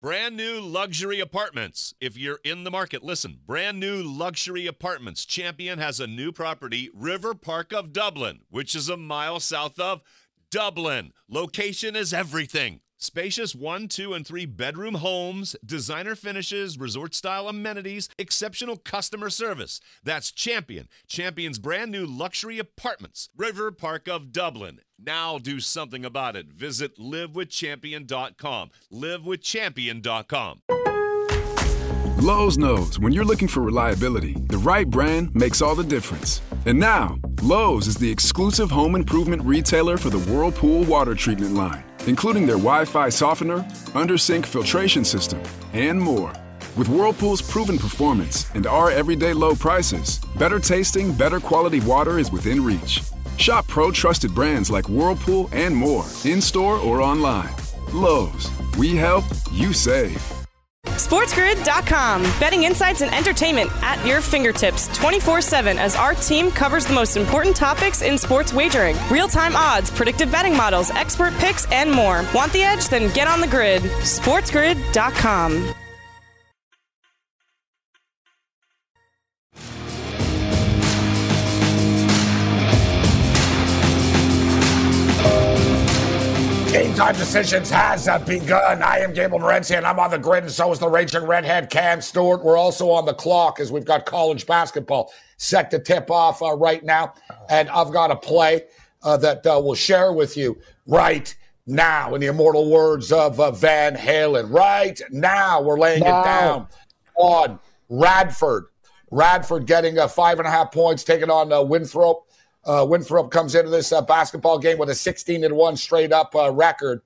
Brand new luxury apartments. If you're in the market, listen. Brand new luxury apartments. Champion has a new property, River Park of Dublin, which is a mile south of Dublin. Location is everything. Spacious 1, 2, and 3 bedroom homes, designer finishes, resort-style amenities, exceptional customer service. That's Champion. Champion's brand new luxury apartments. River Park of Dublin. Now do something about it. Visit livewithchampion.com. livewithchampion.com. Lowe's knows when you're looking for reliability, the right brand makes all the difference. And now, Lowe's is the exclusive home improvement retailer for the Whirlpool water treatment line, including their Wi-Fi softener, under-sink filtration system, and more. With Whirlpool's proven performance and our everyday low prices, better tasting, better quality water is within reach. Shop pro-trusted brands like Whirlpool and more, in-store or online. Lowe's, we help, you save. SportsGrid.com. Betting insights and entertainment at your fingertips 24/7 as our team covers the most important topics in sports wagering. Real-time odds, predictive betting models, expert picks, and more. Want the edge? Then get on the grid. SportsGrid.com. Game Time Decisions has begun. I am Gable Morency, and I'm on the grid, and so is the Raging Redhead, Cam Stewart. We're also on the clock as we've got college basketball set to tip off right now. And I've got a play that we'll share with you right now in the immortal words of Van Halen. Right now, we're laying it down on Radford. Radford getting 5.5 points, taking on Winthrop. Winthrop comes into this basketball game with a 16-1 straight-up record.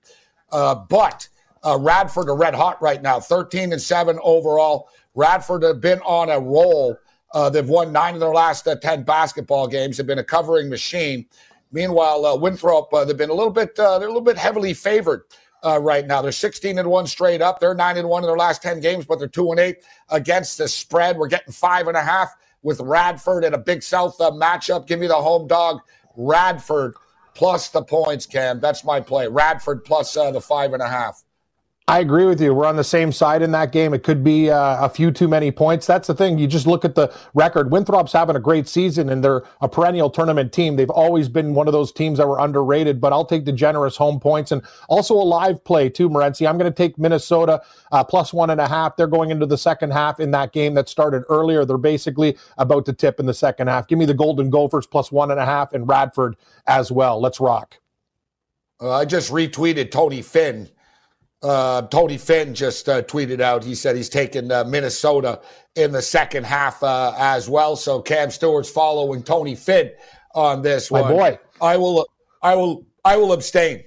But Radford are red hot right now, 13-7 overall. Radford have been on a roll. They've won 9 of their last 10 basketball games. They've been a covering machine. Meanwhile, Winthrop, they've been a little bit heavily favored right now. They're 16-1 straight up. They're 9-1 in their last 10 games, but they're 2-8 against the spread. We're getting 5.5. With Radford in a Big South matchup. Give me the home dog, Radford, plus the points, Cam. That's my play. Radford plus the 5.5. I agree with you. We're on the same side in that game. It could be a few too many points. That's the thing. You just look at the record. Winthrop's having a great season, and they're a perennial tournament team. They've always been one of those teams that were underrated, but I'll take the generous home points. And also a live play, too, Morency. I'm going to take Minnesota plus 1.5. They're going into the second half in that game that started earlier. They're basically about to tip in the second half. Give me the Golden Gophers plus 1.5 and Radford as well. Let's rock. I just retweeted Tony Finn. Tony Finn just tweeted out. He said he's taking Minnesota in the second half as well. So Cam Stewart's following Tony Finn on this one. My boy. I will abstain.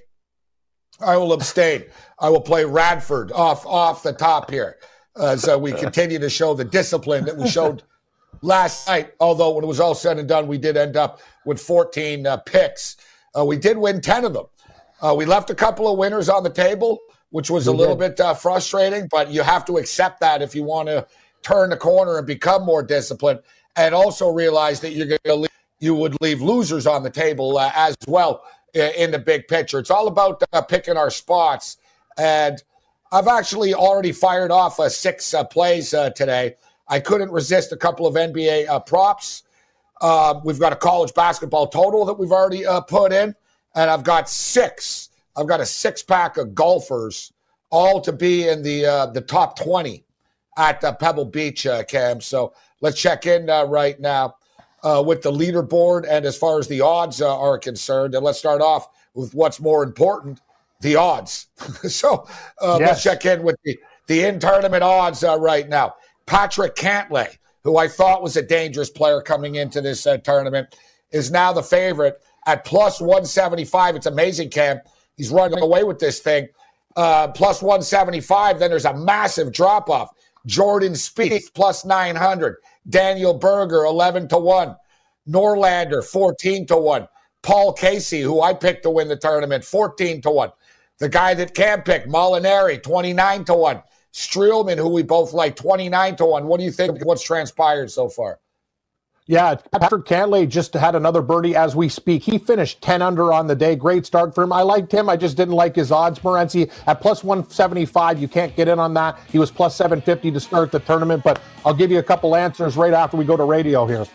I will play Radford off the top here. So we continue to show the discipline that we showed last night. Although when it was all said and done, we did end up with 14 picks. We did win 10 of them. We left a couple of winners on the table, which was a little bit frustrating, but you have to accept that if you want to turn the corner and become more disciplined, and also realize that you would leave losers on the table as well in the big picture. It's all about picking our spots, and I've actually already fired off 6 plays today. I couldn't resist a couple of NBA props. We've got a college basketball total that we've already put in, and I've got 6. I've got a 6-pack of golfers, all to be in the top 20 at Pebble Beach, Cam. So let's check in right now with the leaderboard and as far as the odds are concerned. And let's start off with what's more important, the odds. So let's check in with the in-tournament odds right now. Patrick Cantlay, who I thought was a dangerous player coming into this tournament, is now the favorite at plus 175. It's amazing, Cam. He's running away with this thing. Plus 175. Then there's a massive drop-off. Jordan Spieth, plus 900. Daniel Berger, 11-1. Norlander, 14-1. Paul Casey, who I picked to win the tournament, 14-1. The guy that Cam picked, Molinari, 29-1. Streelman, who we both like, 29-1. What do you think of what's transpired so far? Yeah, Patrick Cantlay just had another birdie as we speak. He finished 10 under on the day. Great start for him. I liked him. I just didn't like his odds. Morency at plus 175. You can't get in on that. He was plus 750 to start the tournament, but I'll give you a couple answers right after we go to radio here.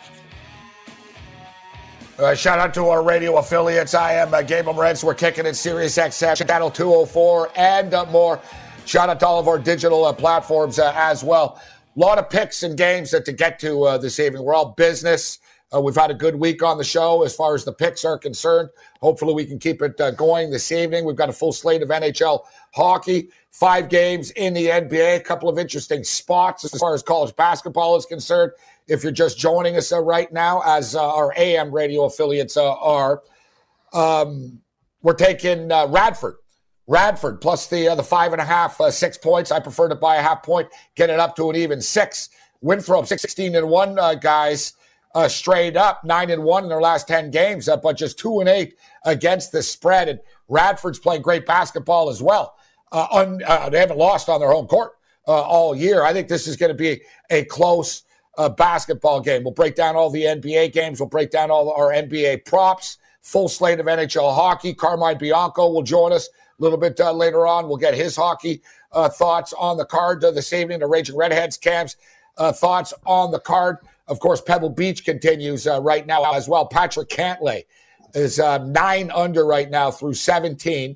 Shout out to our radio affiliates. I am Gabriel Morency. We're kicking it Sirius XM, Channel 204, and more. Shout out to all of our digital platforms as well. A lot of picks and games to get to this evening. We're all business. We've had a good week on the show as far as the picks are concerned. Hopefully we can keep it going this evening. We've got a full slate of NHL hockey, 5 games in the NBA, a couple of interesting spots as far as college basketball is concerned. If you're just joining us right now, as our AM radio affiliates are, we're taking Radford. Radford plus the 5.5, 6 points. I prefer to buy a half point, get it up to an even 6. Winthrop 16-1 guys straight up, 9-1 in their last 10 games, but just 2-8 against the spread. And Radford's playing great basketball as well. They haven't lost on their home court all year. I think this is going to be a close basketball game. We'll break down all the NBA games. We'll break down all our NBA props. Full slate of NHL hockey. Carmine Bianco will join us a little bit later on. We'll get his hockey thoughts on the card this evening. The Raging Redheads, Cam's thoughts on the card. Of course, Pebble Beach continues right now as well. Patrick Cantlay is 9 under right now through 17.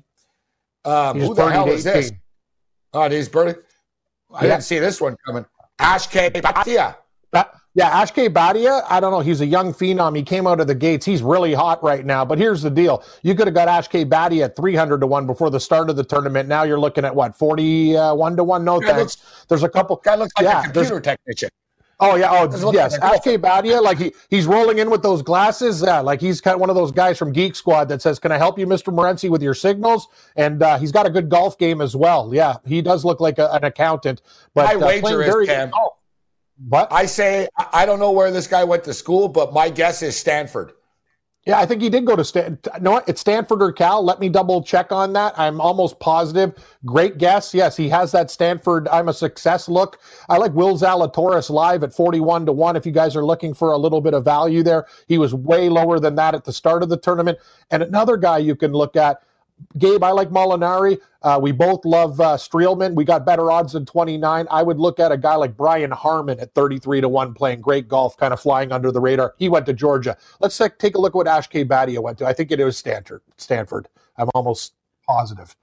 Who the hell is this? Oh, he's birdie. I didn't see this one coming. Ashke Bhatia. Ashke Bhatia, I don't know. He's a young phenom. He came out of the gates. He's really hot right now. But here's the deal. You could have got Ashke Bhatia at 300-1 before the start of the tournament. Now you're looking at, what, 41-1? No, thanks. There's a couple. Guy looks like a computer technician. Oh, yeah. Oh, yes. Ashke Bhatia, like he's rolling in with those glasses. Yeah, like he's kind of one of those guys from Geek Squad that says, "Can I help you, Mr. Morency, with your signals?" And he's got a good golf game as well. Yeah, he does look like an accountant. But my wager is, Cam, what? I say, I don't know where this guy went to school, but my guess is Stanford. Yeah, I think he did go to Stanford. You know what? It's Stanford or Cal. Let me double check on that. I'm almost positive. Great guess. Yes, he has that Stanford I'm a success look. I like Will Zalatoris live at 41-1 if you guys are looking for a little bit of value there. He was way lower than that at the start of the tournament. And another guy you can look at, Gabe, I like Molinari. We both love Streelman. We got better odds than 29. I would look at a guy like Brian Harmon at 33-1 playing great golf, kind of flying under the radar. He went to Georgia. Let's take a look at what Ashke Bhatia went to. I think it was Stanford. I'm almost positive.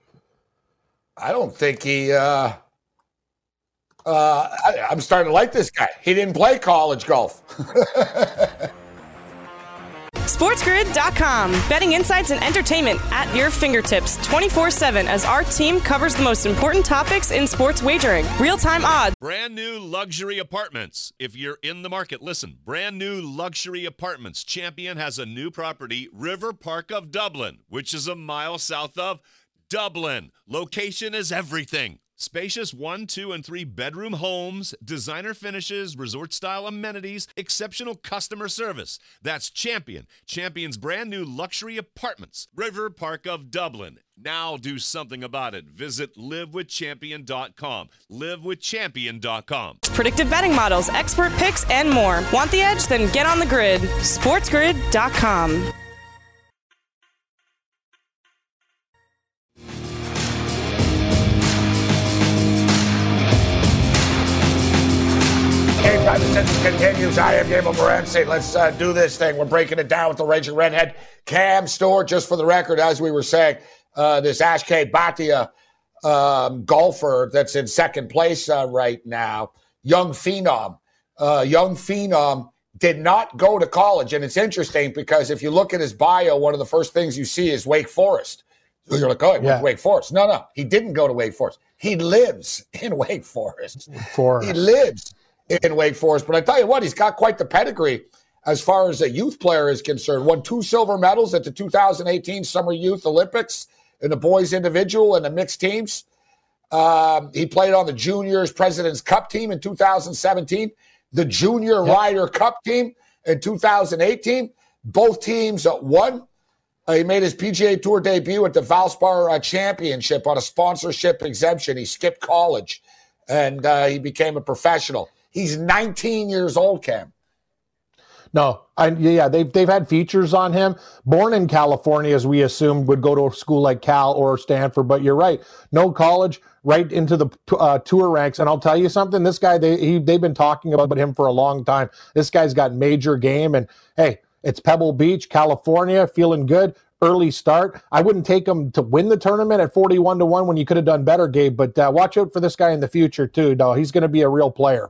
I don't think he I'm starting to like this guy. He didn't play college golf. SportsGrid.com. Betting insights and entertainment at your fingertips 24/7 as our team covers the most important topics in sports wagering. Real-time odds. Brand new luxury apartments. If you're in the market, listen. Brand new luxury apartments. Champion has a new property, River Park of Dublin, which is a mile south of Dublin. Location is everything. Spacious 1, 2, and 3 bedroom homes, designer finishes, resort-style amenities, exceptional customer service. That's Champion. Champion's brand new luxury apartments. River Park of Dublin. Now do something about it. Visit livewithchampion.com. Livewithchampion.com. Predictive betting models, expert picks, and more. Want the edge? Then get on the grid. SportsGrid.com. Game time continues. I am Gabriel Morency. Let's do this thing. We're breaking it down with the Raging Redhead. Cam Store, just for the record, as we were saying, this Ashke Bhatia golfer that's in second place right now, young phenom. Young phenom did not go to college. And it's interesting because if you look at his bio, one of the first things you see is Wake Forest. You're like, oh, he went to Wake Forest. No, he didn't go to Wake Forest. He lives in Wake Forest. He lives in Wake Forest. But I tell you what, he's got quite the pedigree as far as a youth player is concerned. Won 2 silver medals at the 2018 Summer Youth Olympics in the boys individual and the mixed teams. He played on the Juniors President's Cup team in 2017, the Junior Ryder Cup team in 2018. Both teams won. He made his PGA Tour debut at the Valspar Championship on a sponsorship exemption. He skipped college, and he became a professional. He's 19 years old, Cam. No, they've had features on him. Born in California, as we assumed, would go to a school like Cal or Stanford. But you're right, no college, right into the tour ranks. And I'll tell you something, this guy, they've been talking about him for a long time. This guy's got major game. And hey, it's Pebble Beach, California, feeling good. Early start. I wouldn't take him to win the tournament at 41-1 when you could have done better, Gabe. But watch out for this guy in the future too. No, he's going to be a real player.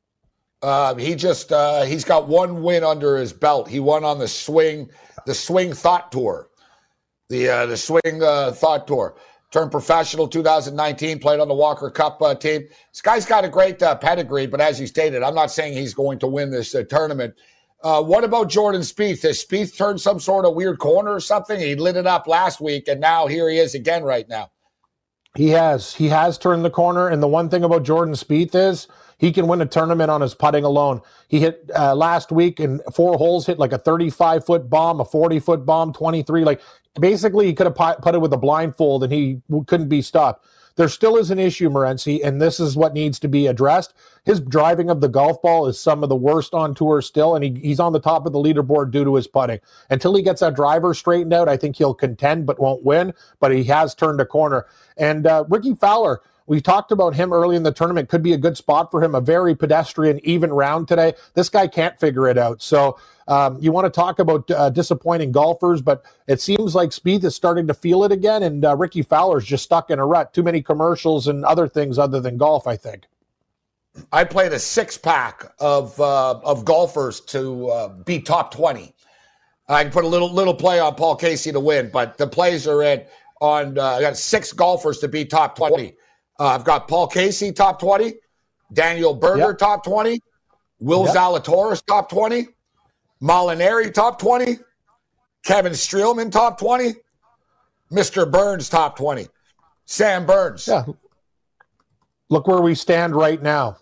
He's got one win under his belt. He won on the Swing Thought Tour. The Swing Thought Tour. Turned professional 2019, played on the Walker Cup team. This guy's got a great pedigree, but as you stated, I'm not saying he's going to win this tournament. What about Jordan Spieth? Has Spieth turned some sort of weird corner or something? He lit it up last week, and now here he is again right now. He has turned the corner, and the one thing about Jordan Spieth is he can win a tournament on his putting alone. He hit last week in 4 holes, hit like a 35-foot bomb, a 40-foot bomb, 23. Like basically, he could have putted with a blindfold, and he couldn't be stopped. There still is an issue, Morency, and this is what needs to be addressed. His driving of the golf ball is some of the worst on tour still, and he's on the top of the leaderboard due to his putting. Until he gets that driver straightened out, I think he'll contend but won't win, but he has turned a corner. And Ricky Fowler, we talked about him early in the tournament, could be a good spot for him, a very pedestrian, even round today. This guy can't figure it out. So you want to talk about disappointing golfers, but it seems like Spieth is starting to feel it again, and Ricky Fowler's just stuck in a rut. Too many commercials and other things other than golf, I think. I played a 6-pack of golfers to be top 20. I can put a little play on Paul Casey to win, but the plays are I got 6 golfers to be top 20. I've got Paul Casey top 20, Daniel Berger top 20, Will Zalatoris top 20, Molinari top 20, Kevin Streelman top 20, Mr. Burns top 20, Sam Burns. Yeah. Look where we stand right now.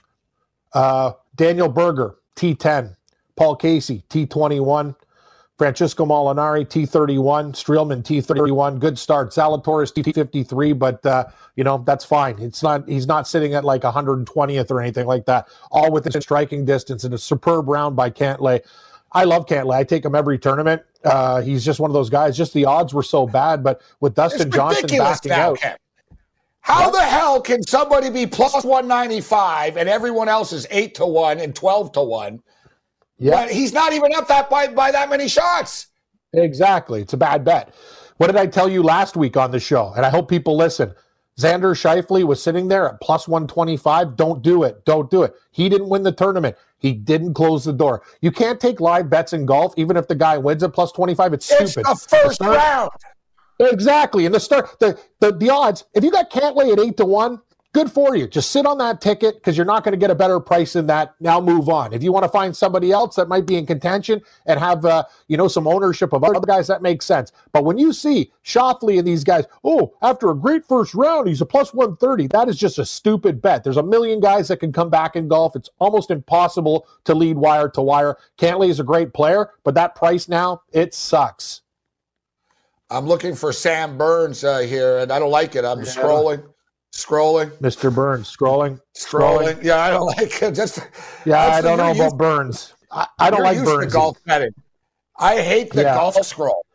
Daniel Berger, T10. Paul Casey, T21. Francisco Molinari, T31. Streelman, T31. Good start. Zalatoris, T53, but, that's fine. He's not sitting at like 120th or anything like that. All within striking distance, and a superb round by Cantlay. I love Cantlay. I take him every tournament. He's just one of those guys. Just the odds were so bad, but with Dustin Johnson backing out. How the hell can somebody be plus 195 and everyone else is 8-1 and 12-1? Yeah, but he's not even up that by that many shots. Exactly. It's a bad bet. What did I tell you last week on the show? And I hope people listen. Xander Schauffele was sitting there at plus 125. Don't do it. Don't do it. He didn't win the tournament. He didn't close the door. You can't take live bets in golf, even if the guy wins at plus 25. It's stupid. It's the first round. Exactly. And the odds, if you got Cantlay at 8-1, good for you. Just sit on that ticket because you're not going to get a better price than that. Now move on. If you want to find somebody else that might be in contention and have some ownership of other guys, that makes sense. But when you see Schauffele and these guys, after a great first round, he's a plus 130, that is just a stupid bet. There's a million guys that can come back in golf. It's almost impossible to lead wire to wire. Cantlay is a great player, but that price now, it sucks. I'm looking for Sam Burns here, and I don't like it. I'm scrolling. Mr. Burns, scrolling. Yeah, I don't like it. I don't know about Burns. I don't like Burns. Golf betting. I hate the golf scroll.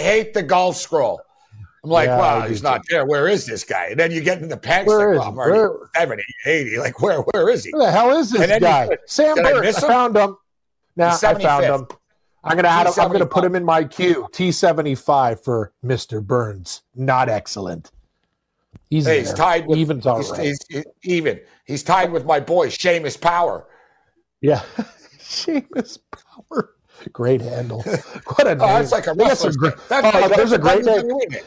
I'm like, wow, he's not there. Where is this guy? And then you get in the packs. Where like, is he? Marty, 70, 80. Like, where is he? Where the hell is this guy? Sam Burns. I found him. I found him. I'm going to put him in my queue. T75 for Mr. Burns. Not excellent. He's tied with Even's all right. He's even. He's tied with my boy Seamus Power. Yeah, Seamus Power. Great handle. What a name! It's like a wrestler. There's a great name.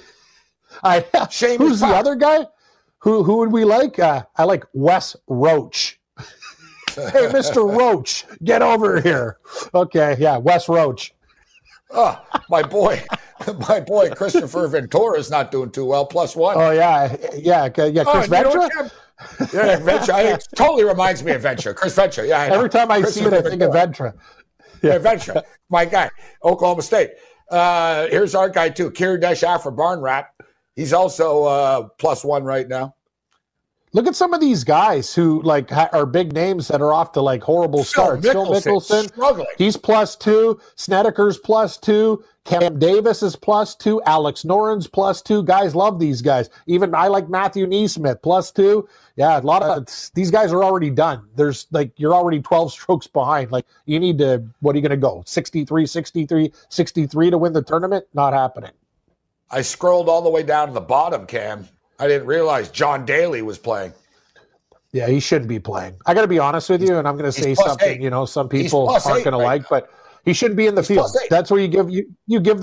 Who's the other guy? Who would we like? I like Wes Roach. Hey, Mr. Roach, get over here. Okay, yeah, Wes Roach. Oh, my boy Christopher Ventura is not doing too well. +1. Oh yeah, Chris Ventura. Yeah, Ventura. It totally reminds me of Ventura. Chris Ventura. Yeah. Every time I see it, I think of Ventura. Yeah, Ventura. My guy, Oklahoma State. Here's our guy too, Kiridesh Afra Barnrat. He's also +1 right now. Look at some of these guys who like are big names that are off to like horrible starts. Phil Mickelson, struggling. He's +2. Snedeker's +2. Cam Davis is +2. Alex Noren's +2. Guys love these guys. Even I like Matthew Neesmith +2. Yeah, a lot of these guys are already done. There's like you're already 12 strokes behind. Like you need to. What are you going to go 63, 63, 63 to win the tournament? Not happening. I scrolled all the way down to the bottom, Cam. I didn't realize John Daly was playing. Yeah, he shouldn't be playing. I got to be honest with you, and I'm going to say something. Some people aren't going to like, but he shouldn't be in the field. That's where you give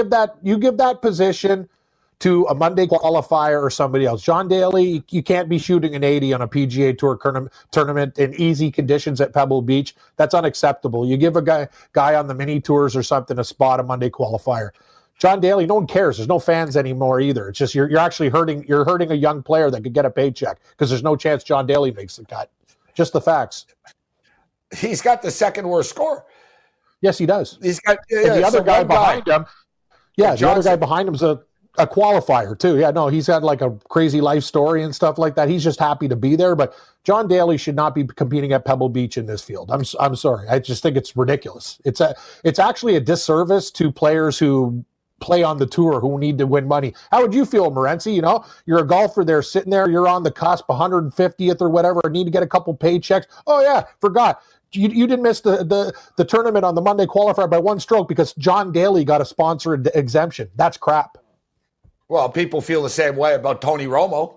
that position to a Monday qualifier or somebody else. John Daly, you can't be shooting an 80 on a PGA Tour tournament in easy conditions at Pebble Beach. That's unacceptable. You give a guy on the mini tours or something a spot, a Monday qualifier. John Daly, no one cares. There's no fans anymore either. It's just you're actually hurting a young player that could get a paycheck because there's no chance John Daly makes the cut. Just the facts. He's got the second worst score. Yes, he does. He's got the other guy behind him. Yeah, the other guy behind him's a qualifier too. Yeah, no, he's had like a crazy life story and stuff like that. He's just happy to be there. But John Daly should not be competing at Pebble Beach in this field. I'm sorry. I just think it's ridiculous. It's actually a disservice to players who play on the tour who need to win money. How would you feel, Morency? You're a golfer there sitting there, you're on the cusp, 150th or whatever, need to get a couple paychecks. Oh yeah, forgot. You didn't miss the tournament on the Monday qualifier by one stroke because John Daly got a sponsored exemption. That's crap. Well, people feel the same way about Tony Romo.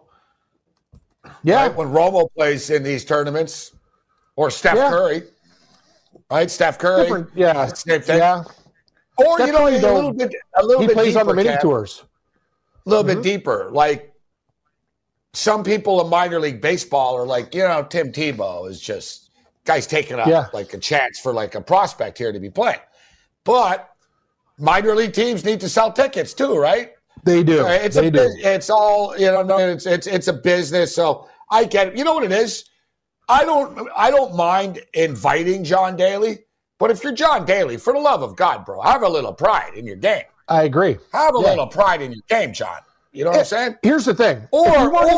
Yeah. Right? When Romo plays in these tournaments, or Steph Curry, right? Steph Curry. Same thing. Yeah. Or, a little bit he plays deeper, on the mini tours. A little bit deeper. Like some people in minor league baseball are like, Tim Tebow is just, guy's taking like a chance for like a prospect here to be playing. But minor league teams need to sell tickets too, right? They do. It's all, it's a business. So I get it. You know what it is? I don't mind inviting John Daly. But if you're John Daly, for the love of God, bro, have a little pride in your game. I agree. Have a little pride in your game, John. You know what I'm saying? Here's the thing. Or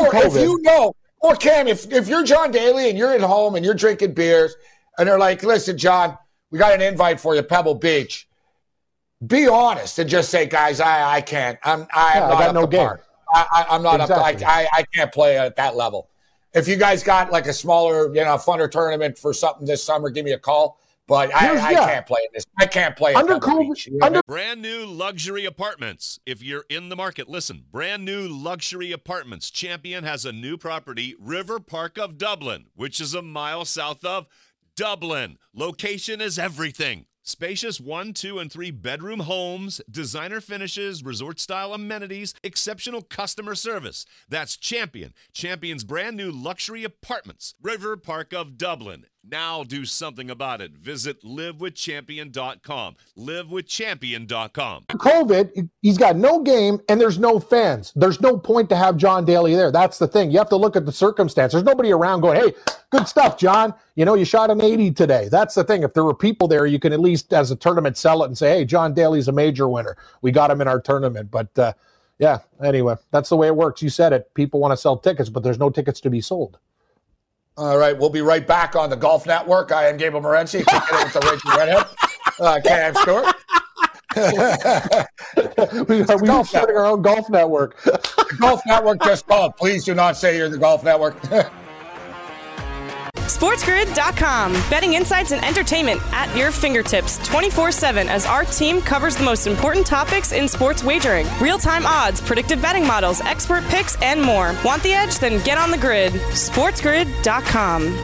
Ken, if you're John Daly and you're at home and you're drinking beers and they're like, listen, John, we got an invite for you, Pebble Beach. Be honest and just say, guys, I can't. I'm not got no game. I'm not up. I can't play at that level. If you guys got like a smaller, funner tournament for something this summer, give me a call. But I can't play in this. I can't play under COVID. Brand new luxury apartments. If you're in the market, listen. Brand new luxury apartments. Champion has a new property, River Park of Dublin, which is a mile south of Dublin. Location is everything. Spacious 1, 2, and 3 bedroom homes, designer finishes, resort-style amenities, exceptional customer service. That's Champion. Champion's brand new luxury apartments. River Park of Dublin. Now do something about it. Visit livewithchampion.com. Livewithchampion.com. COVID, he's got no game and there's no fans. There's no point to have John Daly there. That's the thing. You have to look at the circumstance. There's nobody around going, hey, good stuff, John. You shot an 80 today. That's the thing. If there were people there, you can at least, as a tournament, sell it and say, hey, John Daly's a major winner. We got him in our tournament. But, anyway, that's the way it works. You said it. People want to sell tickets, but there's no tickets to be sold. All right, we'll be right back on the Golf Network. I am Gabriel Morency, kicking it with the Rachel Redhead, Cam Stewart. We're starting our own Golf Network. The Golf Network just called. Please do not say you're the Golf Network. SportsGrid.com. Betting insights and entertainment at your fingertips 24/7 as our team covers the most important topics in sports wagering. Real-time odds, predictive betting models, expert picks, and more. Want the edge? Then get on the grid. SportsGrid.com.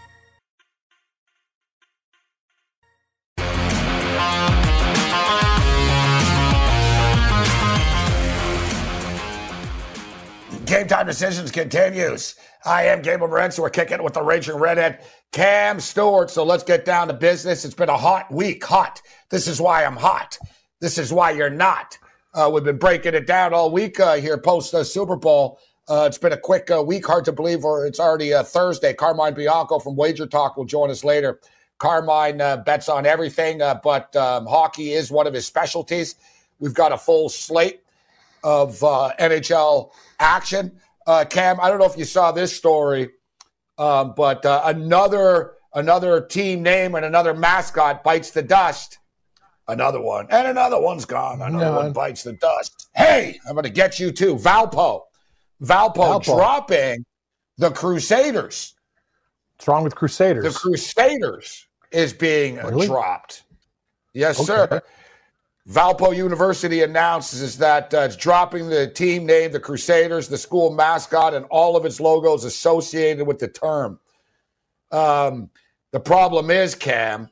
Game Time Decisions continues. I am Gabriel Morency. We're kicking it with the Raging Redhead, Cam Stewart. So let's get down to business. It's been a hot week. Hot. This is why I'm hot. This is why you're not. We've been breaking it down all week here post Super Bowl. It's been a quick week. Hard to believe, or it's already Thursday. Carmine Bianco from Wager Talk will join us later. Carmine bets on everything, but hockey is one of his specialties. We've got a full slate of NHL action. Cam, I don't know if you saw this story, but another team name and another mascot bites the dust. Another one. And another one's gone. Another one bites the dust. Hey, I'm going to get you too. Valpo dropping the Crusaders. What's wrong with Crusaders? The Crusaders is being dropped. Yes, sir. Valpo University announces that it's dropping the team name, the Crusaders, the school mascot, and all of its logos associated with the term. The problem is, Cam,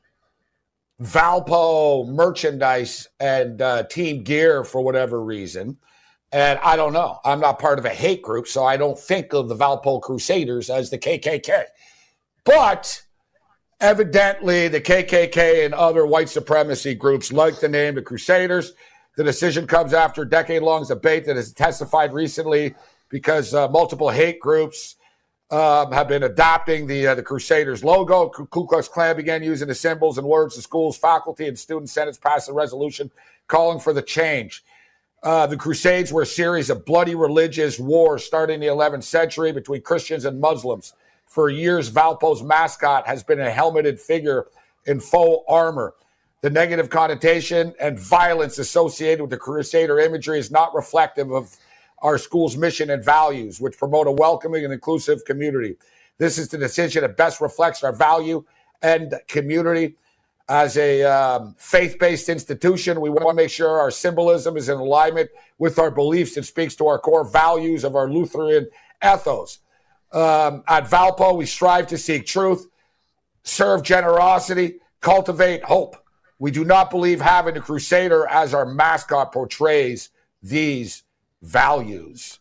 Valpo merchandise and team gear, for whatever reason, and I don't know. I'm not part of a hate group, so I don't think of the Valpo Crusaders as the KKK. But evidently, the KKK and other white supremacy groups like the name the Crusaders. The decision comes after a decade-long debate that has testified recently because multiple hate groups have been adopting the Crusaders logo. Ku Klux Klan began using the symbols and words. The school's faculty and student senates passed a resolution calling for the change. The Crusades were a series of bloody religious wars starting in the 11th century between Christians and Muslims. For years, Valpo's mascot has been a helmeted figure in faux armor. The negative connotation and violence associated with the Crusader imagery is not reflective of our school's mission and values, which promote a welcoming and inclusive community. This is the decision that best reflects our value and community. As a faith-based institution, we want to make sure our symbolism is in alignment with our beliefs and speaks to our core values of our Lutheran ethos. At Valpo, we strive to seek truth, serve generosity, cultivate hope. We do not believe having the Crusader as our mascot portrays these values.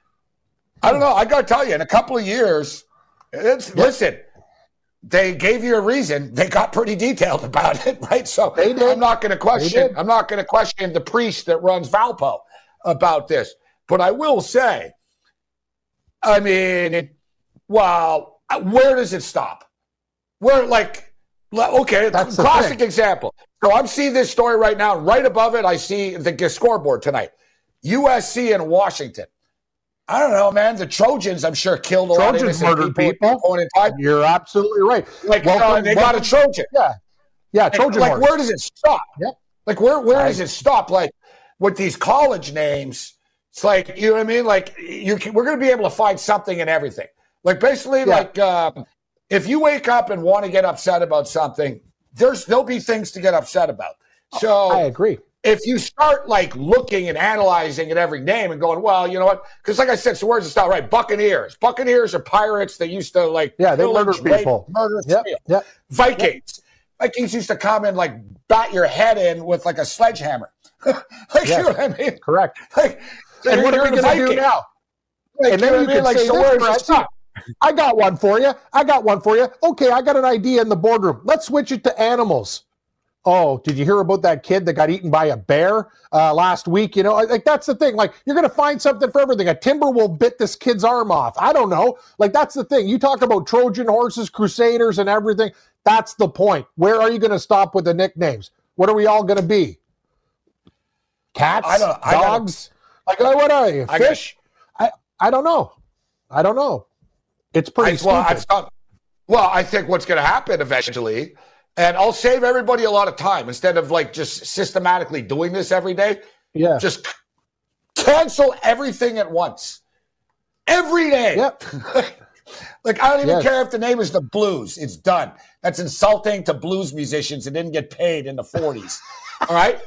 I don't know. I got to tell you, in a couple of years, listen, they gave you a reason. They got pretty detailed about it, right? So I'm not going to question. I'm not going to question the priest that runs Valpo about this. But I will say, I mean, well, where does it stop? Where, okay, that's classic example. So I'm seeing this story right now. Right above it, I see the scoreboard tonight. USC and Washington. I don't know, man. The Trojans, I'm sure, killed a lot of innocent people. You're absolutely right. They got a Trojan. Yeah, Trojan. Where does it stop? Yep. Where does it stop? With these college names, it's you know what I mean? We're going to be able to find something in everything. Basically, if you wake up and want to get upset about something, there'll be things to get upset about. So I agree. If you start looking and analyzing at every name and going, well, you know what? Because like I said, so where's it stop? Right, Buccaneers. Buccaneers are pirates that used to they murder people. Murder, steal. Yep. Vikings. Yep. Vikings used to come and bat your head in with a sledgehammer. You know what I mean? Correct. And what are we going to do now? And then you can say, so where's it stop? I got one for you. Okay, I got an idea in the boardroom. Let's switch it to animals. Oh, did you hear about that kid that got eaten by a bear last week? You know, that's the thing. You're going to find something for everything. A timber will bit this kid's arm off. I don't know. That's the thing. You talk about Trojan horses, Crusaders, and everything. That's the point. Where are you going to stop with the nicknames? What are we all going to be? Cats? Dogs? What are you? Fish? I don't know. It's pretty stupid. I think what's going to happen eventually, and I'll save everybody a lot of time instead of just systematically doing this every day. Yeah. Just cancel everything at once. Every day. Yep. I don't even care if the name is the Blues. It's done. That's insulting to blues musicians that didn't get paid in the 40s. All right?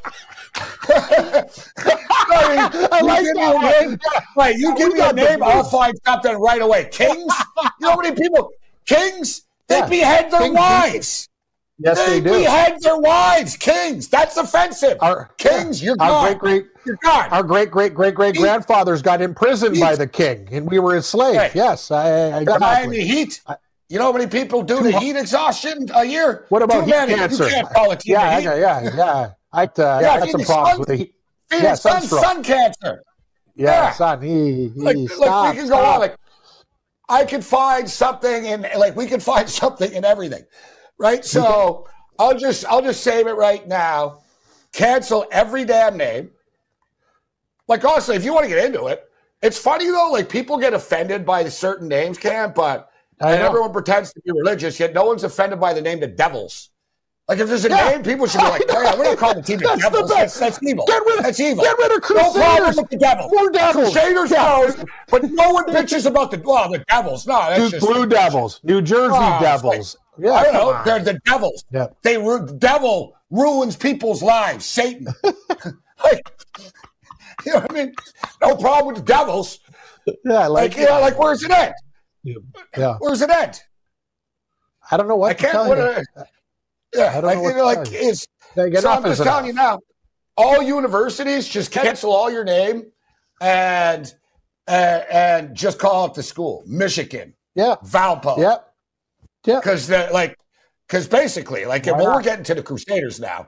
I like that name. Right, you give me a name, I'll find something right away. Kings? You know how many people? Kings? They behead their wives. Yes, they do. They behead their wives. Kings. That's offensive. Kings, you're gone. You're gone. Our great-great-great-great-grandfathers got imprisoned by the king, and we were enslaved. Right. Yes, I got the heat. You know how many people do the heat exhaustion a year? What about heat cancer? You can't call it heat. Yeah. I got some problems with the heat. Sun cancer. Yeah, sun. We can go on. I could find something in we can find something in everything, right? So I'll just save it right now. Cancel every damn name. Honestly, if you want to get into it, It's funny though, like people get offended by certain names, Cam, and everyone pretends to be religious, yet no one's offended by the name the Devils. Like if there's a name, people should be like, oh, yeah, we're not calling the team the Devils. That's evil. That's evil. Get rid of Crusaders. No problem with the Devils. More Devils. Crusaders, but no one bitches about the Devils. No, that's just Blue Devils, New Jersey Devils. Like, I don't know. They're the Devils. Yeah. The devil ruins people's lives. Satan. Like, you know what I mean? No problem with the Devils. Yeah, like where's it end? Yeah. Where's it end? I don't know what to tell you. Yeah, I don't know what it's. So I'm just telling you now, all universities just cancel all your name and just call it the school. Michigan. Yeah. Valpo. Yep. Yeah. Because basically, like we're getting to the Crusaders now.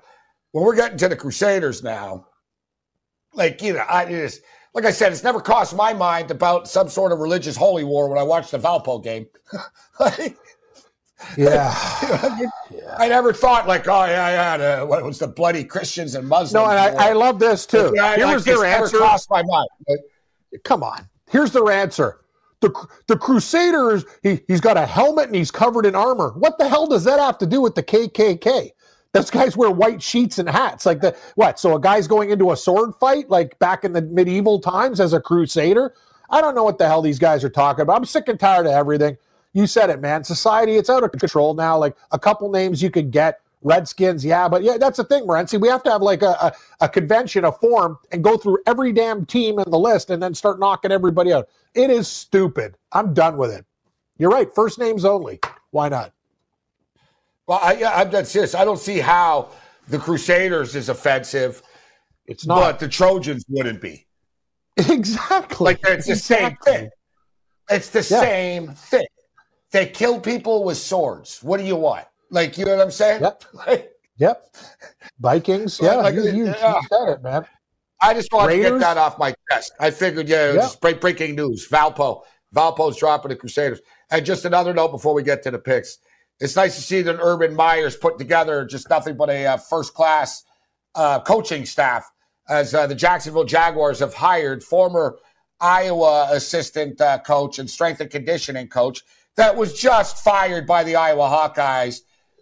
Like, you know, like I said, it's never crossed my mind about some sort of religious holy war when I watched the Valpo game. Like, yeah. You know what I mean? Yeah. I never thought like, what was the bloody Christians and Muslims? No, and I love this too. Here's their answer. Never crossed my mind. Come on. Here's their answer. The Crusaders, he's got a helmet and he's covered in armor. What the hell does that have to do with the KKK? Those guys wear white sheets and hats. Like so a guy's going into a sword fight like back in the medieval times as a crusader? I don't know what the hell these guys are talking about. I'm sick and tired of everything. You said it, man. Society, it's out of control now. Like a couple names you could get. Redskins, but that's the thing, Morency. We have to have like a convention, a form, and go through every damn team in the list and then start knocking everybody out. It is stupid. I'm done with it. You're right. First names only. Why not? Well, I'm dead serious. I don't see how the Crusaders is offensive. It's not. But the Trojans wouldn't be. Exactly. Like it's the same thing. It's the same thing. They kill people with swords. What do you want? Like, you know what I'm saying? Yep. Vikings. Yeah, you said it, man. I just wanted to get that off my chest. I figured, just breaking news. Valpo's dropping the Crusaders. And just another note before we get to the picks. It's nice to see that Urban Meyer's put together just nothing but a first-class coaching staff as the Jacksonville Jaguars have hired former Iowa assistant coach and strength and conditioning coach that was just fired by the Iowa Hawkeyes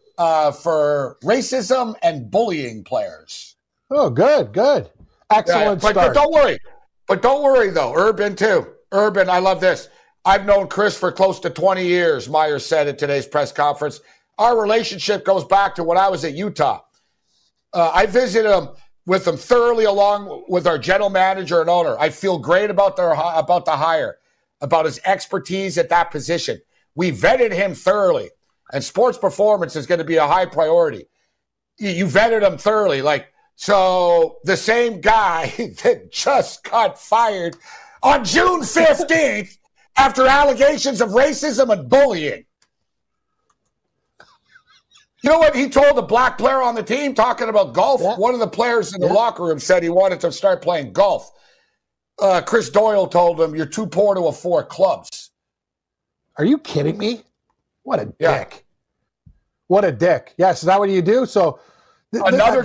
for racism and bullying players. Oh, good. Excellent start. But don't worry, though. Urban, too. Urban, I love this. I've known Chris for close to 20 years, Meyer said at today's press conference. Our relationship goes back to when I was at Utah. I visited him with him thoroughly along with our general manager and owner. I feel great about the hire, about his expertise at that position. We vetted him thoroughly, and sports performance is going to be a high priority. You vetted him thoroughly. So the same guy that just got fired on June 15th after allegations of racism and bullying. You know what he told the black player on the team talking about golf? Yeah. One of the players in the locker room said he wanted to start playing golf. Chris Doyle told him, "You're too poor to afford clubs." Are you kidding me? What a dick. What a dick. Yes, is that what you do? So another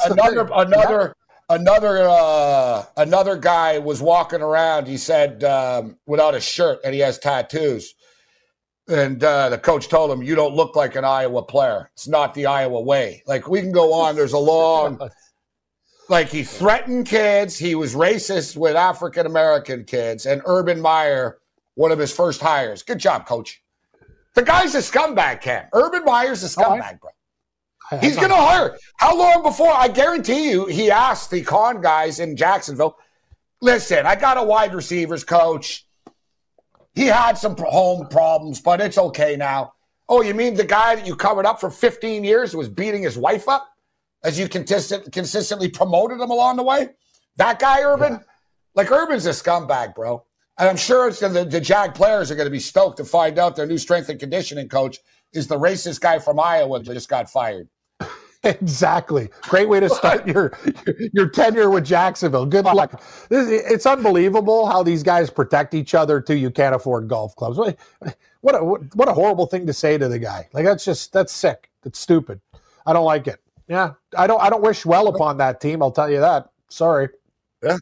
guy was walking around, he said, without a shirt, and he has tattoos. And the coach told him, "You don't look like an Iowa player. It's not the Iowa way." Like, we can go on. There's a long, like, he threatened kids. He was racist with African-American kids. And Urban Meyer, one of his first hires. Good job, coach. The guy's a scumbag, Cam. Urban Meyer's a scumbag, bro. He's going to hire. How long before? I guarantee you, he asked the con guys in Jacksonville, "Listen, I got a wide receivers coach. He had some home problems, but it's okay now." "Oh, you mean the guy that you covered up for 15 years who was beating his wife up as you consistently promoted him along the way? That guy, Urban?" Yeah. Like, Urban's a scumbag, bro. And I'm sure the Jag players are going to be stoked to find out their new strength and conditioning coach is the racist guy from Iowa that just got fired. Exactly. Great way to start your tenure with Jacksonville. Good luck. It's unbelievable how these guys protect each other till you can't afford golf clubs. What a horrible thing to say to the guy. Like, that's sick. It's stupid. I don't like it. Yeah. I don't wish well upon that team, I'll tell you that. Sorry. Yeah.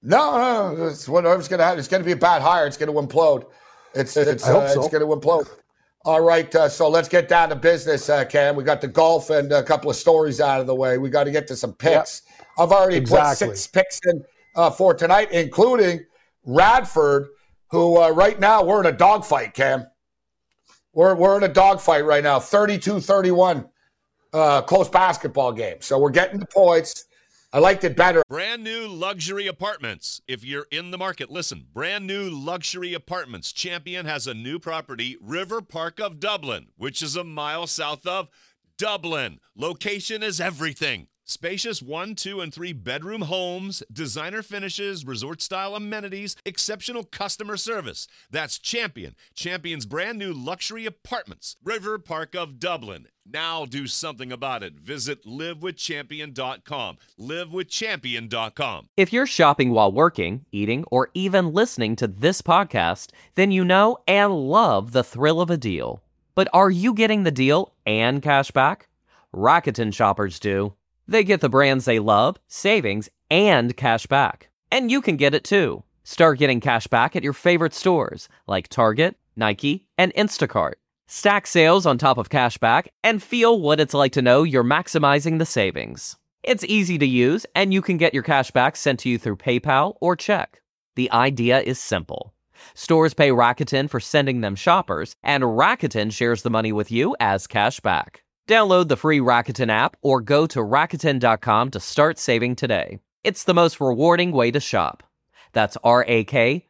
No. It's whatever's going to happen. It's going to be a bad hire. It's going to implode. It's going to implode. All right, so let's get down to business, Cam. We got the golf and a couple of stories out of the way. We got to get to some picks. Yep. I've already put 6 picks in for tonight, including Radford, who right now we're in a dogfight, Cam. We're in a dogfight right now, 32-31, close basketball game. So we're getting the points. I liked it better. Brand new luxury apartments. If you're in the market, listen. Brand new luxury apartments. Champion has a new property, River Park of Dublin, which is a mile south of Dublin. Location is everything. Spacious 1, 2, and 3 bedroom homes, designer finishes, resort-style amenities, exceptional customer service. That's Champion. Champion's brand new luxury apartments, River Park of Dublin. Now do something about it. Visit livewithchampion.com. livewithchampion.com. If you're shopping while working, eating, or even listening to this podcast, then you know and love the thrill of a deal. But are you getting the deal and cash back? Rakuten shoppers do. They get the brands they love, savings, and cash back. And you can get it too. Start getting cash back at your favorite stores like Target, Nike, and Instacart. Stack sales on top of cash back and feel what it's like to know you're maximizing the savings. It's easy to use, and you can get your cash back sent to you through PayPal or check. The idea is simple. Stores pay Rakuten for sending them shoppers, and Rakuten shares the money with you as cash back. Download the free Rakuten app or go to Rakuten.com to start saving today. It's the most rewarding way to shop. That's Rakuten,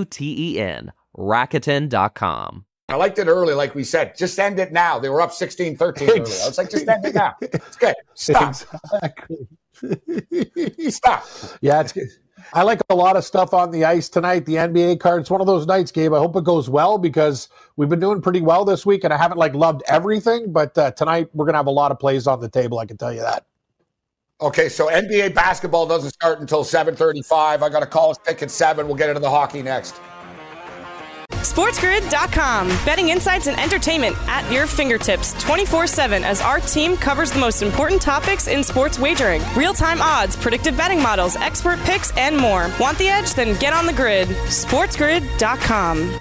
Rakuten.com. I liked it early, like we said. Just end it now. They were up 16-13 early. I was like, just end it now. It's good. Stop. Exactly. Stop. Yeah, it's good. I like a lot of stuff on the ice tonight. The NBA card, it's one of those nights, Gabe. I hope it goes well because we've been doing pretty well this week, and I haven't loved everything, but tonight we're going to have a lot of plays on the table, I can tell you that. Okay, so NBA basketball doesn't start until 7:35. I got a call pick at 7. We'll get into the hockey next. SportsGrid.com. Betting insights and entertainment at your fingertips 24/7 as our team covers the most important topics in sports wagering. Real-time odds, predictive betting models, expert picks, and more. Want the edge? Then get on the grid. SportsGrid.com.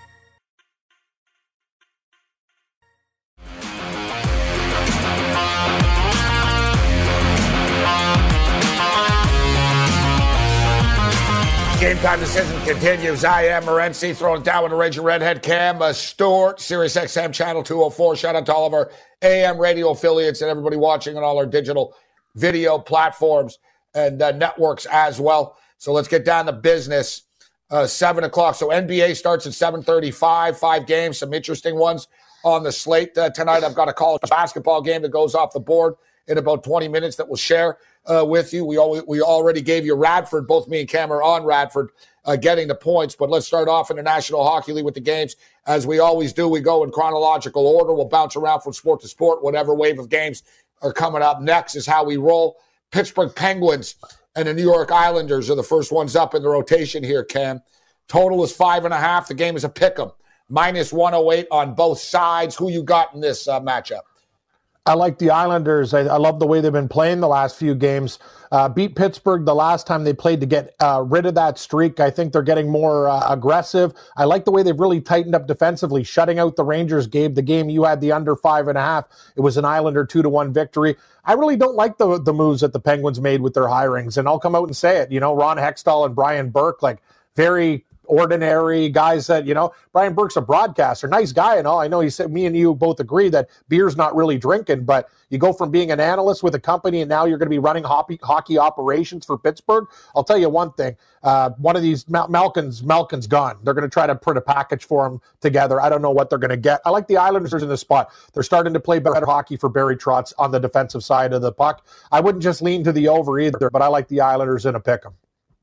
Game time decision continues. I am Morency throwing it down with the Raging Redhead, Cam Stewart, Sirius XM Channel 204. Shout out to all of our AM radio affiliates and everybody watching on all our digital video platforms and networks as well. So let's get down to business. 7 o'clock. So NBA starts at 7:35. 5 games, some interesting ones on the slate tonight. I've got a college basketball game that goes off the board in about 20 minutes that we'll share with you. We already gave you Radford. Both me and Cam are on Radford getting the points. But let's start off in the National Hockey League with the games. As we always do, we go in chronological order. We'll bounce around from sport to sport. Whatever wave of games are coming up next is how we roll. Pittsburgh Penguins and the New York Islanders are the first ones up in the rotation here, Cam. Total is 5.5. The game is a pick'em. -108 on both sides. Who you got in this matchup? I like the Islanders. I love the way they've been playing the last few games. Beat Pittsburgh the last time they played to get rid of that streak. I think they're getting more aggressive. I like the way they've really tightened up defensively, shutting out the Rangers. Gabe, the game you had the under 5.5. It was an Islander 2-1 victory. I really don't like the moves that the Penguins made with their hirings, and I'll come out and say it. You know, Ron Hextall and Brian Burke, very ordinary guys that, Brian Burke's a broadcaster, nice guy and all. I know he said, me and you both agree that beer's not really drinking, but you go from being an analyst with a company and now you're going to be running hockey operations for Pittsburgh. I'll tell you one thing. One of these Malkin's gone. They're going to try to put a package for him together. I don't know what they're going to get. I like the Islanders in this spot. They're starting to play better hockey for Barry Trotz on the defensive side of the puck. I wouldn't just lean to the over either, but I like the Islanders in a pick'em.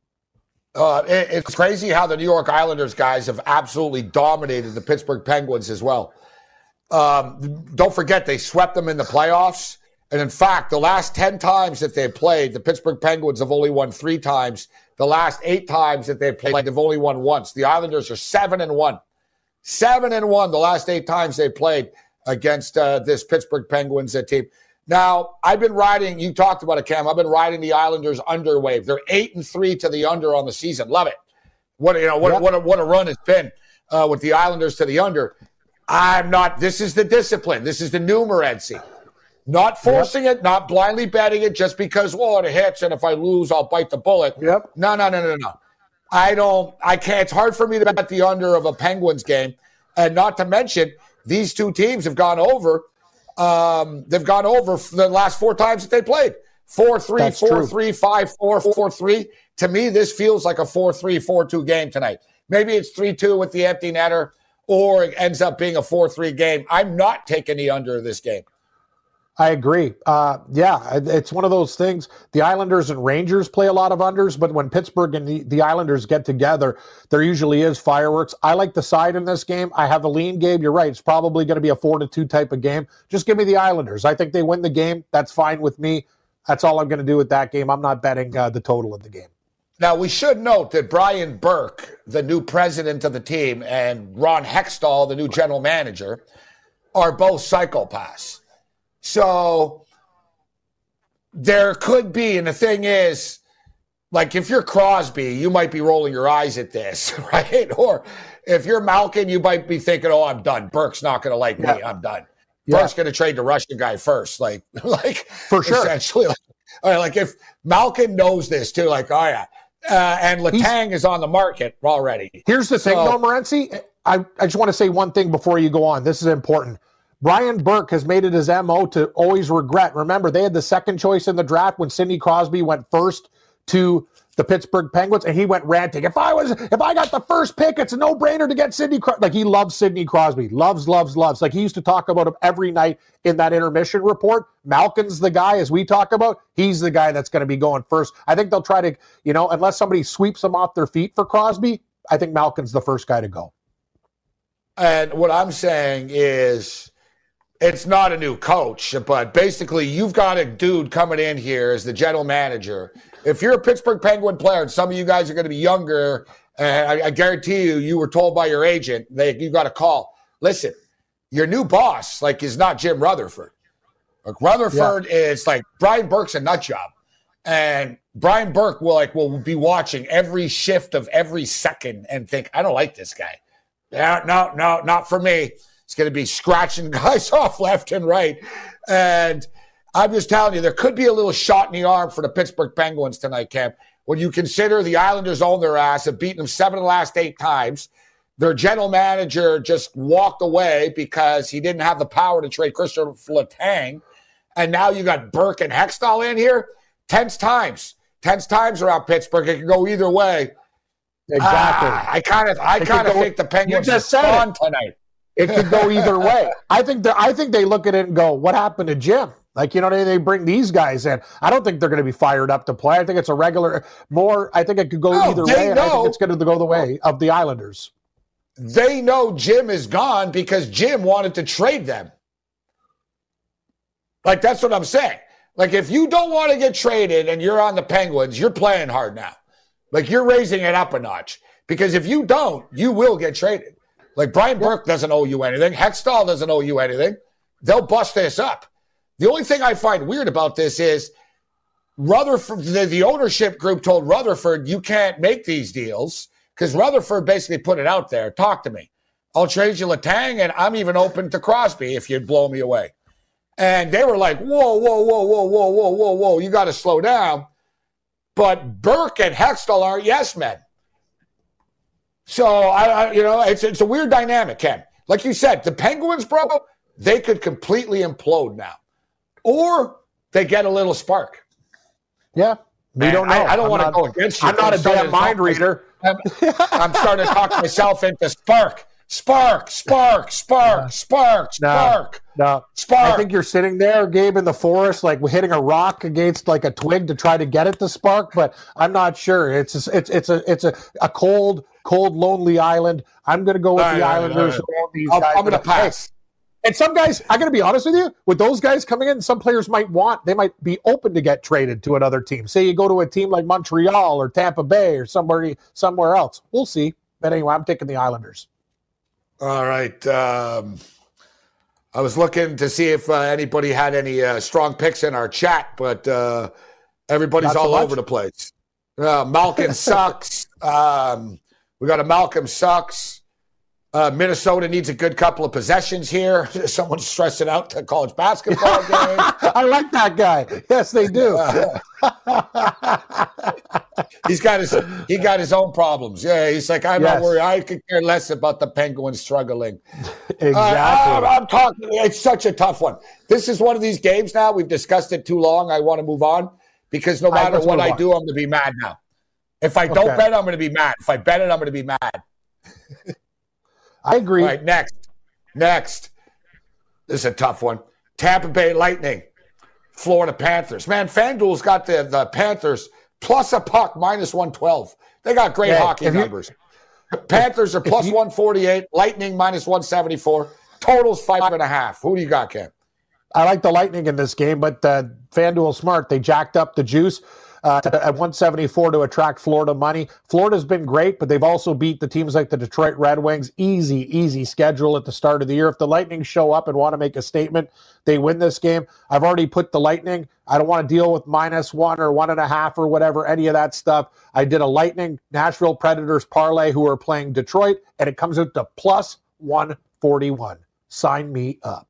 It's crazy how the New York Islanders guys have absolutely dominated the Pittsburgh Penguins as well. Don't forget, they swept them in the playoffs. And in fact, the last 10 times that they've played, the Pittsburgh Penguins have only won 3 times. The last 8 times that they've played, they've only won once. The Islanders are 7-1. 7-1 the last 8 times they played against this Pittsburgh Penguins team. Now, I've been riding, you talked about it, Cam. I've been riding the Islanders under wave. They're 8-3 to the under on the season. Love it. What a run it's been with the Islanders to the under. This is the discipline. This is the new Morency. Not forcing it, not blindly betting it just because, it hits, and if I lose, I'll bite the bullet. Yep. No. I can't. It's hard for me to bet the under of a Penguins game. And not to mention, these two teams have gone over. They've gone over for the last 4 times that they played. 4-3, 4-3, 5-4, 4-3. To me, this feels like a 4-3, 4-2 game tonight. Maybe it's 3-2 with the empty netter, or it ends up being a 4-3 game. I'm not taking the under of this game. I agree. It's one of those things. The Islanders and Rangers play a lot of unders, but when Pittsburgh and the Islanders get together, there usually is fireworks. I like the side in this game. I have a lean, Gabe. You're right. It's probably going to be a 4-2 type of game. Just give me the Islanders. I think they win the game. That's fine with me. That's all I'm going to do with that game. I'm not betting the total of the game. Now, we should note that Brian Burke, the new president of the team, and Ron Hextall, the new general manager, are both psychopaths. So there could be, and the thing is, like if you're Crosby, you might be rolling your eyes at this, right? Or if you're Malkin, you might be thinking, I'm done. Burke's not going to like me. I'm done. Yeah. Burke's going to trade the Russian guy first. Like for sure. Essentially, like if Malkin knows this too, and Letang is on the market already. Here's the thing, though, Morency. I just want to say one thing before you go on. This is important. Brian Burke has made it his MO to always regret. Remember, they had the second choice in the draft when Sidney Crosby went first to the Pittsburgh Penguins, and he went ranting. If I got the first pick, it's a no-brainer to get Sidney Crosby. Like, he loves Sidney Crosby. Loves. Like, he used to talk about him every night in that intermission report. Malkin's the guy, as we talk about. He's the guy that's going to be going first. I think they'll try to, unless somebody sweeps them off their feet for Crosby, I think Malkin's the first guy to go. And what I'm saying is, it's not a new coach, but basically you've got a dude coming in here as the general manager. If you're a Pittsburgh Penguin player, and some of you guys are going to be younger, and I guarantee you were told by your agent that you got a call. Listen, your new boss, is not Jim Rutherford. Rutherford is Brian Burke's a nut job. And Brian Burke will be watching every shift of every second and think, I don't like this guy. Yeah, no, not for me. It's going to be scratching guys off left and right. And I'm just telling you, there could be a little shot in the arm for the Pittsburgh Penguins tonight, Cam. When you consider the Islanders own their ass, have beaten them 7 of the last 8 times. Their general manager just walked away because he didn't have the power to trade Christopher Letang. And now you got Burke and Hextall in here. Tense times around Pittsburgh. It can go either way. Exactly. I kind of think the Penguins are on tonight. It could go either way. I think they look at it and go, what happened to Jim? They bring these guys in. I don't think they're going to be fired up to play. I think it's a regular I think it could go either way. And I think it's going to go the way of the Islanders. They know Jim is gone because Jim wanted to trade them. That's what I'm saying. If you don't want to get traded and you're on the Penguins, you're playing hard now. You're raising it up a notch. Because if you don't, you will get traded. Brian Burke doesn't owe you anything. Hextall doesn't owe you anything. They'll bust this up. The only thing I find weird about this is Rutherford, the ownership group told Rutherford, you can't make these deals because Rutherford basically put it out there. Talk to me. I'll trade you Letang, and I'm even open to Crosby if you'd blow me away. And they were like, whoa. You got to slow down. But Burke and Hextall are yes men. So, it's a weird dynamic, Ken. Like you said, the Penguins, bro, they could completely implode now. Or they get a little spark. Yeah, we don't know. I don't want to go against you. I'm not a damn mind reader. I'm starting to talk myself into spark. Spark. No. I think you're sitting there, Gabe, in the forest, hitting a rock against a twig to try to get it to spark, but I'm not sure. It's a cold, lonely island. I'm going to go with the Islanders. I'm going to pass. And some guys, I got to be honest with you, with those guys coming in, some players might be open to get traded to another team. Say you go to a team like Montreal or Tampa Bay or somewhere else. We'll see. But anyway, I'm taking the Islanders. All right. I was looking to see if anybody had any strong picks in our chat, but everybody's all over the place. Malcolm sucks. We got a Malcolm sucks. Minnesota needs a good couple of possessions here. Someone's stressing out to college basketball game. I like that guy. Yes, they do. He got his own problems. Yeah, he's like, I'm not worried. I could care less about the Penguins struggling. Exactly. I'm talking. It's such a tough one. This is one of these games now. We've discussed it too long. I want to move on because no matter what I do, I'm going to be mad now. If I don't bet, I'm going to be mad. If I bet it, I'm going to be mad. I agree. All right, next. This is a tough one. Tampa Bay Lightning, Florida Panthers. Man, FanDuel's got the Panthers plus a puck minus 112. They got great hockey numbers. Panthers are plus 148. Lightning minus 174. Totals 5.5. Who do you got, Ken? I like the Lightning in this game, but FanDuel smart. They jacked up the juice at 174 to attract Florida money. Florida's been great, but they've also beat the teams like the Detroit Red Wings. Easy schedule at the start of the year. If the Lightning show up and want to make a statement, they win this game. I've already put the Lightning. I don't want to deal with -1 or 1.5 or whatever, any of that stuff. I did a Lightning Nashville Predators parlay who are playing Detroit, and it comes out to plus 141. Sign me up.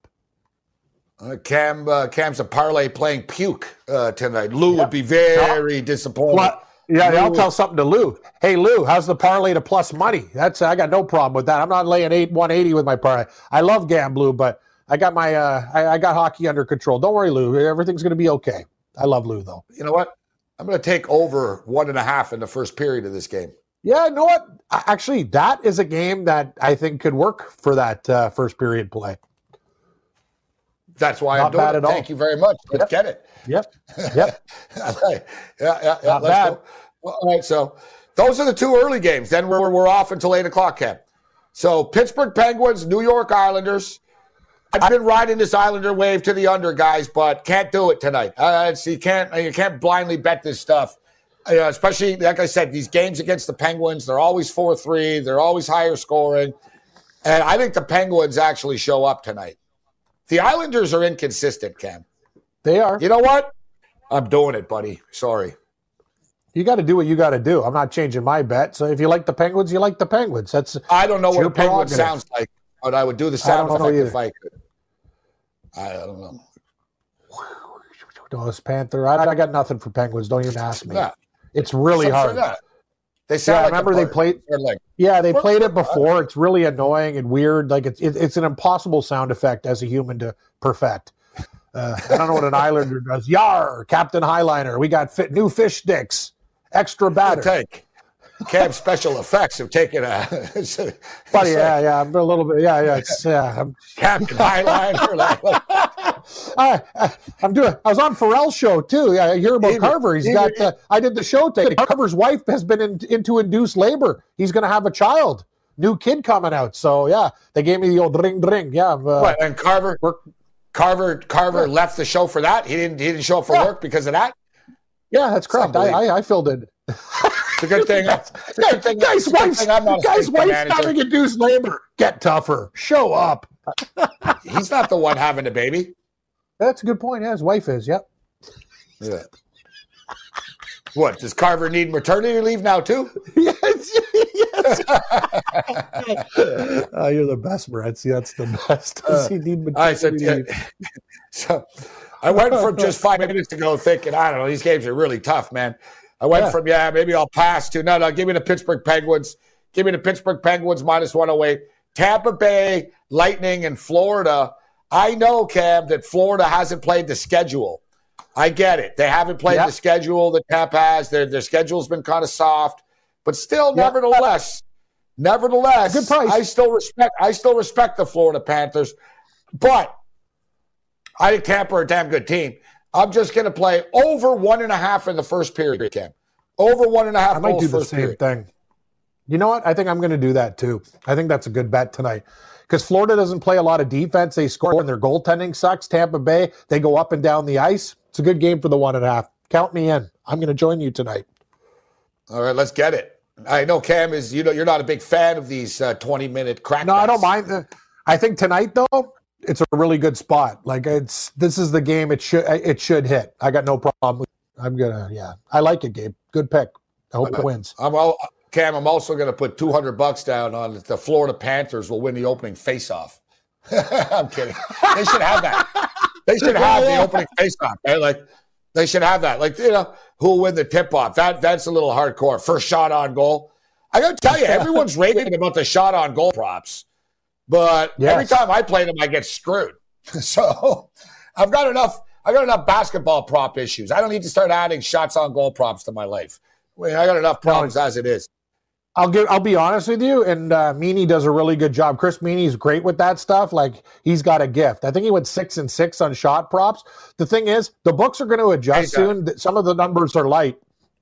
Cam's a parlay playing puke tonight. Lou would be very disappointed. I'll tell something to Lou. Hey, Lou, how's the parlay to plus money? I got no problem with that. I'm not laying 180 with my parlay. I love gambling, but I got my I got hockey under control. Don't worry, Lou. Everything's going to be okay. I love Lou, though. You know what? I'm going to take over 1.5 in the first period of this game. Yeah, you know what? Actually, that is a game that I think could work for that first period play. That's why I'm doing it. Thank you very much. Let's get it. Yep. Yeah. Let's go. Well, all right, so those are the two early games. Then we're off until 8 o'clock, Cam. So Pittsburgh Penguins, New York Islanders. I've been riding this Islander wave to the under, guys, but can't do it tonight. You can't blindly bet this stuff. Especially, like I said, these games against the Penguins, they're always 4-3. They're always higher scoring. And I think the Penguins actually show up tonight. The Islanders are inconsistent, Cam. They are. You know what? I'm doing it, buddy. Sorry. You got to do what you got to do. I'm not changing my bet. So if you like the Penguins, you like the Penguins. I don't know what a Penguin sounds like, but I would do the sound effect if I could. I don't know. Those Panther. I got nothing for Penguins. Don't even ask me. Yeah. It's really hard. They sound like remember they played. They played it before. It's really annoying and weird. Like it's an impossible sound effect as a human to perfect. I don't know what an Islander does. Yar, Captain Highliner. We got new fish sticks. Extra batter. Take Cam's special effects have taken a. Buddy, I'm a little bit. I'm Captain Highliner. I was on Pharrell's show too. I hear about Carver. He's got. I did the show today. Carver's wife has been into induced labor. He's going to have a child. New kid coming out. So they gave me the old ring. Yeah. And Carver left the show for that. He didn't show up for work because of that. Yeah, that's correct. I filled in. It's a good thing. Guy's wife's having induced labor. Get tougher. Show up. He's not the one having the baby. That's a good point. Yeah, his wife is. Yep. Yeah. What, does Carver need maternity leave now too? Yes. You're the best, Brett. See, that's the best. Does he need maternity leave? So I went from just 5 minutes ago thinking, I don't know, these games are really tough, man. I went from, maybe I'll pass to, no, give me the Pittsburgh Penguins. Give me the Pittsburgh Penguins minus 108. Tampa Bay, Lightning, and Florida. I know, Cam, that Florida hasn't played the schedule. I get it. They haven't played the schedule that Tampa has. Their schedule's been kind of soft. But still, nevertheless, good price. I still respect the Florida Panthers. But I think Tampa are a damn good team. I'm just going to play over 1.5 in the first period, Cam. Over 1.5 I might goals do the same thing. You know what? I think I'm going to do that too. I think that's a good bet tonight. Because Florida doesn't play a lot of defense. They score and their goaltending sucks. Tampa Bay, they go up and down the ice. It's a good game for the 1.5. Count me in. I'm going to join you tonight. All right, let's get it. I know Cam is, you're not a big fan of these 20-minute crackbacks. No, I don't mind. I think tonight, though, it's a really good spot. Like this is the game it should hit. I got no problem. I like it, Gabe. Good pick. I hope it wins. Cam, I'm also going to put $200 down on the Florida Panthers will win the opening faceoff. I'm kidding. They should have that. They should have the opening faceoff. Right? Like they should have that. Like who will win the tip-off? That's a little hardcore. First shot on goal. I got to tell you, everyone's raving about the shot on goal props, but every time I play them, I get screwed. So I've got enough. I got enough basketball prop issues. I don't need to start adding shots on goal props to my life. I got enough problems as it is. I'll be honest with you, and Meany does a really good job. Chris Meany's great with that stuff. Like, he's got a gift. I think he went 6-6 on shot props. The thing is, the books are going to adjust soon. Some of the numbers are light.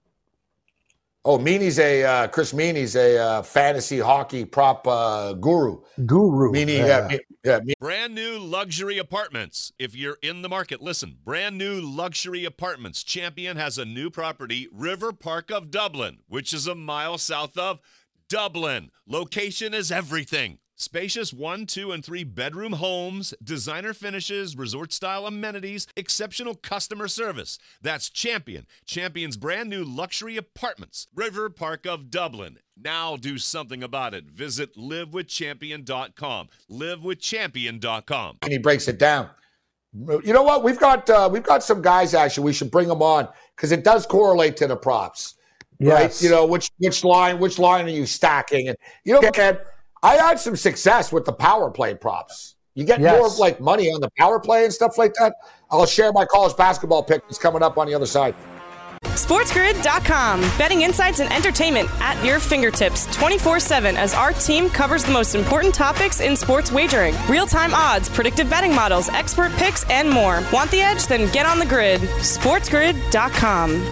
Oh, Chris Meany's a fantasy hockey prop guru. Meany, yeah. Brand new luxury apartments. If you're in the market, listen. Brand new luxury apartments. Champion has a new property, River Park of Dublin, which is a mile south of Dublin. Location is everything. Spacious 1, 2, and 3 bedroom homes, designer finishes, resort-style amenities, exceptional customer service. That's Champion. Champion's brand new luxury apartments, River Park of Dublin. Now do something about it. Visit livewithchampion.com. Livewithchampion.com. And he breaks it down. You know what? We've got some guys, actually. We should bring them on because it does correlate to the props. Yes. Right? Which line are you stacking? And Ken, I had some success with the power play props. You get more of like money on the power play and stuff like that. I'll share my college basketball pick that's coming up on the other side. SportsGrid.com. Betting insights and entertainment at your fingertips 24/7 as our team covers the most important topics in sports wagering. Real-time odds, predictive betting models, expert picks, and more. Want the edge? Then get on the grid. SportsGrid.com.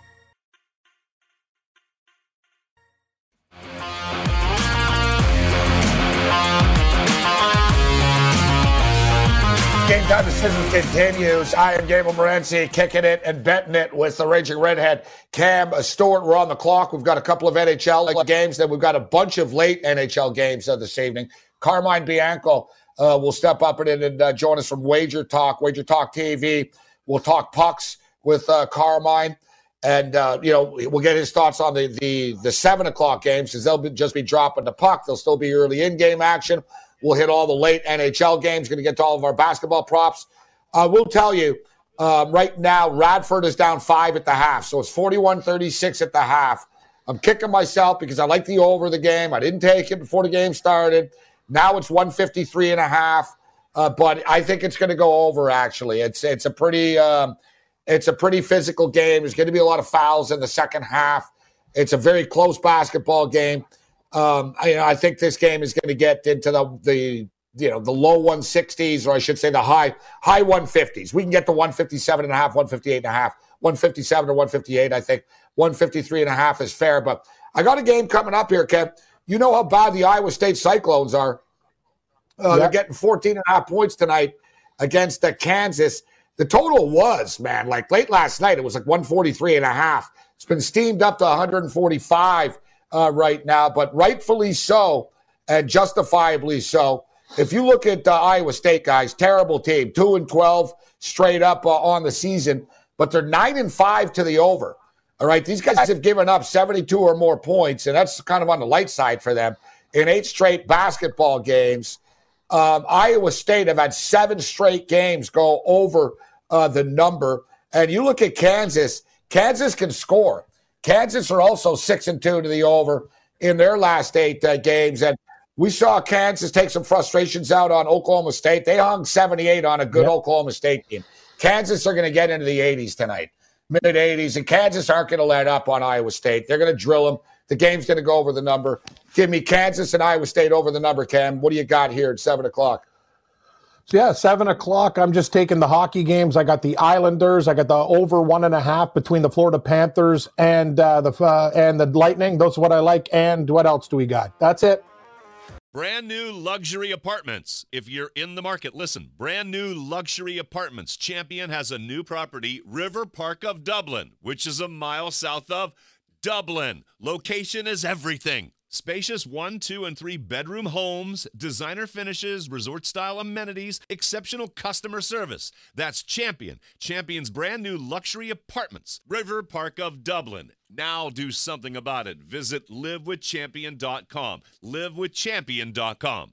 Game time decision continues. I am Gabriel Morency, kicking it and betting it with the Raging Redhead, Cam Stewart. We're on the clock. We've got a couple of NHL games. Then we've got a bunch of late NHL games this evening. Carmine Bianco will step up and join us from Wager Talk TV. We'll talk pucks with Carmine. And, we'll get his thoughts on the 7 o'clock games because they'll just be dropping the puck. There'll still be early in-game action. We'll hit all the late NHL games. Going to get to all of our basketball props. We'll tell you, right now, Radford is down 5 at the half. So it's 41-36 at the half. I'm kicking myself because I like the over the game. I didn't take it before the game started. Now it's 153.5. But I think it's going to go over, actually. It's a pretty physical game. There's going to be a lot of fouls in the second half. It's a very close basketball game. I think this game is going to get into the low 160s, or I should say the high 150s. We can get to 157.5, 158.5, 157 or 158. I think 153.5 is fair. But I got a game coming up here, Ken. You know how bad the Iowa State Cyclones are. They're getting 14.5 points tonight against Kansas. The total was, man, like late last night, it was like 143.5. It's been steamed up to 145 right now, but rightfully so and justifiably so. If you look at Iowa State, guys, terrible team, 2-12 straight up on the season, but they're 9-5 to the over. All right, these guys have given up 72 or more points, and that's kind of on the light side for them in 8 straight basketball games. Iowa State have had 7 straight games go over the number. And you look at Kansas can score. Kansas are also 6-2 to the over in their last 8 games. And we saw Kansas take some frustrations out on Oklahoma State. They hung 78 on a good Oklahoma State team. Kansas are going to get into the 80s tonight, mid-80s. And Kansas aren't going to let up on Iowa State. They're going to drill them. The game's going to go over the number. Give me Kansas and Iowa State over the number, Cam. What do you got here at 7 o'clock? So 7 o'clock. I'm just taking the hockey games. I got the Islanders. I got the over 1.5 between the Florida Panthers and the Lightning. Those are what I like. And what else do we got? That's it. Brand new luxury apartments. If you're in the market, listen. Brand new luxury apartments. Champion has a new property, River Park of Dublin, which is a mile south of Dublin. Location is everything. Spacious 1, 2, and 3 bedroom homes, designer finishes, resort-style amenities, exceptional customer service. That's Champion. Champion's brand new luxury apartments. River Park of Dublin. Now do something about it. Visit livewithchampion.com. livewithchampion.com.